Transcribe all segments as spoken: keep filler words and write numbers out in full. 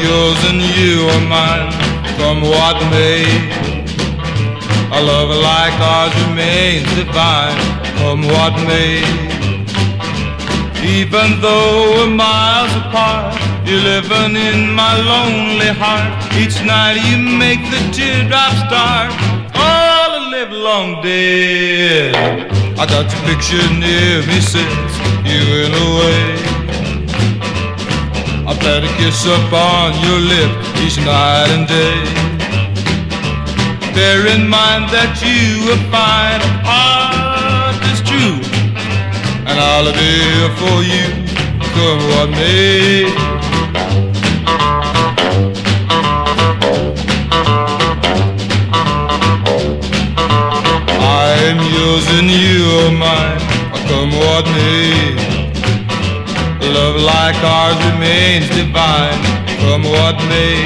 yours and you are mine, come what may. A love like ours remains divine, come what may. Even though we're miles apart, you're living in my lonely heart. Each night you make the teardrops start all the live long day. I got your picture near me since you went away. I plant a kiss upon your lip each night and day. Bear in mind that you will find a heart is true, and I'll be here for you, come what may. I am yours and you are mine, come what may. Love like ours remains divine, come what may.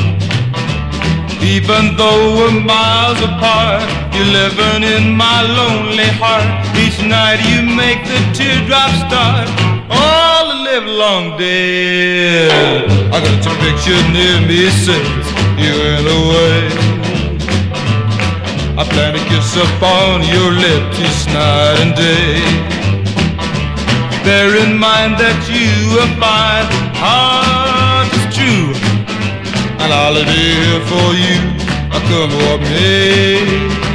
Even though we're miles apart, you're living in my lonely heart. Each night you make the teardrops start all the live long day. I got your picture near me since you went away. I plan to kiss upon your lips each night and day. Bear in mind that you will find heart is true, and I'll be here for you, come what may.